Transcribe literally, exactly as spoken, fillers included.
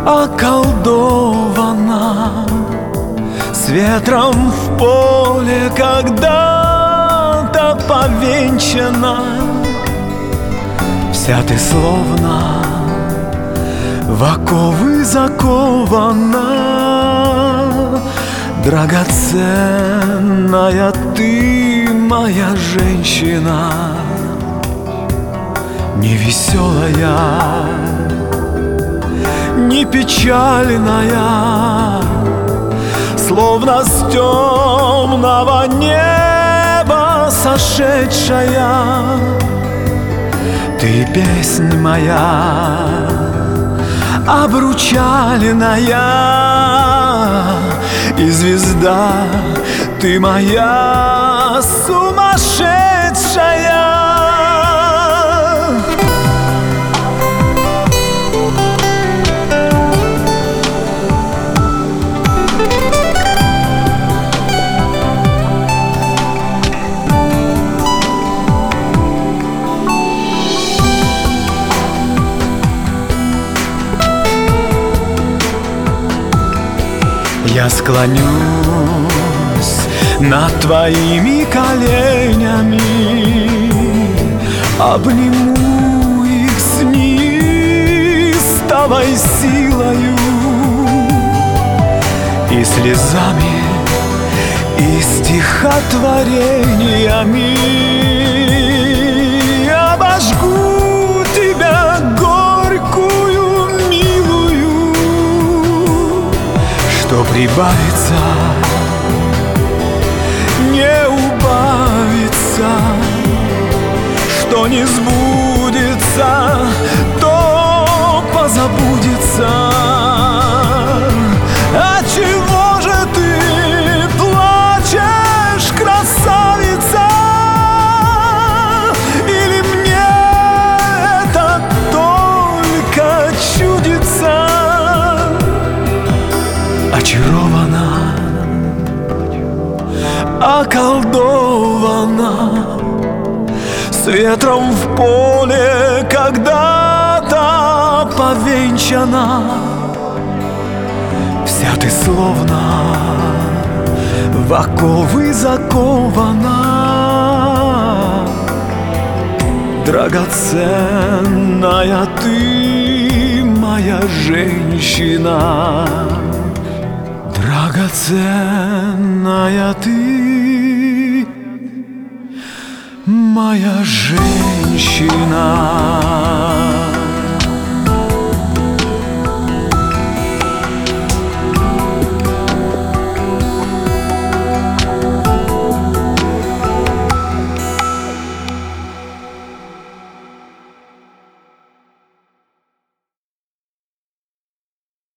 околдована, с ветром в поле когда-то повенчана. Вся ты словно в оковы закована, драгоценная ты, моя женщина, не веселая, не печальная, словно с темного неба сошедшая. Ты песнь моя, обручальная, и звезда ты моя сумасшедшая. Я склонюсь над твоими коленями, обниму их с неистовой силою и слезами, и стихотворениями обожгу тебя горькую, милую, что прибавится, не убавится, что не сбудется, то позабудется. Отчего же ты плачешь, красавица? Или мне это только чудится? Очарована, околдована, с ветром в поле когда-то повенчана. Вся ты словно в оковы закована, драгоценная ты, моя женщина, драгоценная ты, моя женщина.